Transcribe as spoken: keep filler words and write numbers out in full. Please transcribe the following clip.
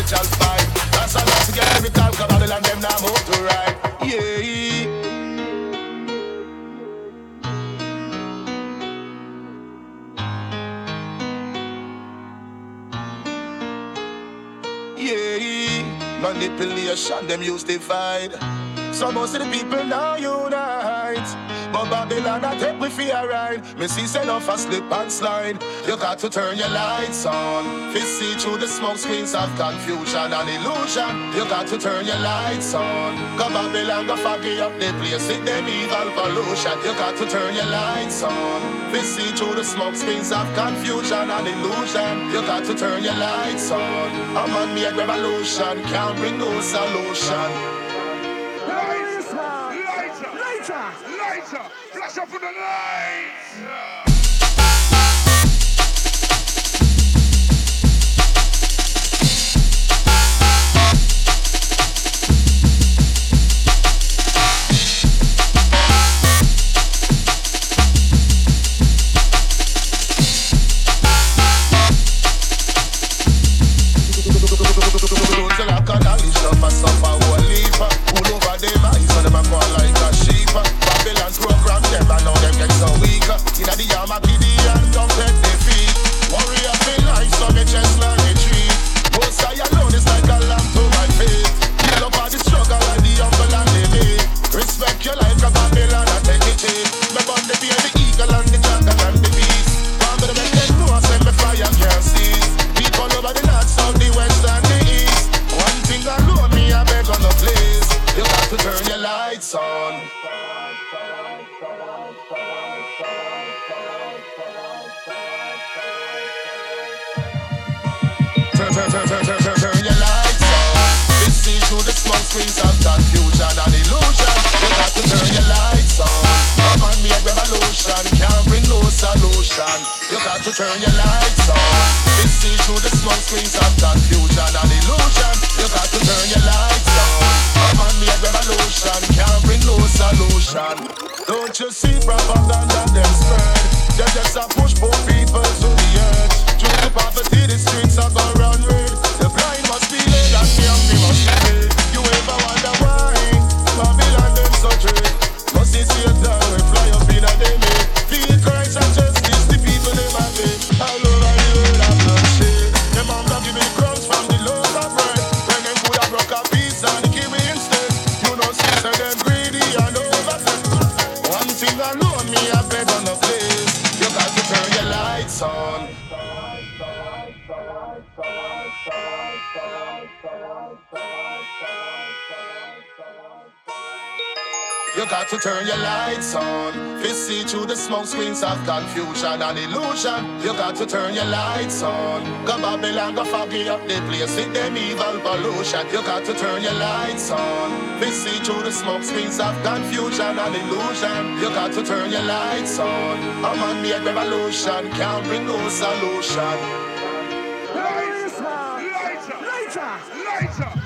spiritual fight. That's all to get lyrical, cause Babylon them now move to right. Yeah. Yeah, manipulation, them use divide. So most of the people now unite. But Babylon I take we fear right. Me see say no for slip and slide. You got to turn your lights on. Fi see through the smoke screens of confusion and illusion. You got to turn your lights on. Cause Babylon go foggy up the place with them evil pollution. You got to turn your lights on. Fi see through the smoke screens of confusion and illusion. You got to turn your lights on. A man made revolution can't bring no solution. Lighter, lighter, flash up for the lights. Babylon's program, them I know them get so weak. Inna the Armageddon, don't take defeat. Warrior feel like so me chest like a tree. Most I alone is like a lamb to my feet. Kill up all the struggle and the humble and the meek. Respect your life, cause Babylon I take it in. Me born the bear, the eagle and the dragon and the beast. Come to the men, them know I send me fire can't cease. People over the north, south, the west and the east. One thing alone me I beg on the place. You got to turn your lights on. Turn, turn, turn, turn, turn, turn, turn your lights on. We see through the smoke screens of confusion and illusion. You got to turn your lights on. Come on, me a revolution can't bring no solution. You got to turn your lights on. We see through the smoke screens of confusion and illusion. You got to turn your lights on. Come on, me a revolution can't bring no solution. Don't you see propaganda them spread? They just a push poor people to the edge. Through the poverty, the streets are gonna run red. The blind must be led and the hungry must be fed. You ever wonder why Babylon them so dread? Must see Satan we fly up in a day made. Feel Christ and justice, the people them a dead. All over the world of bloodshed. Them hunger give me crumbs from the loaf of bread. When them could have broke a piece and give me instead. You know see say them greedy and overfed. One thing alone me I beg on the place. You got to turn your lights on. You got to turn your lights on. Fi see through the smoke screens of confusion and illusion. You got to turn your lights on. Cause Babylon go foggy up the place with them evil pollution. You got to turn your lights on. Fi see through the smoke screens of confusion and illusion. You got to turn your lights on. A man made revolution can't bring no solution. Lighter, lighter, lighter.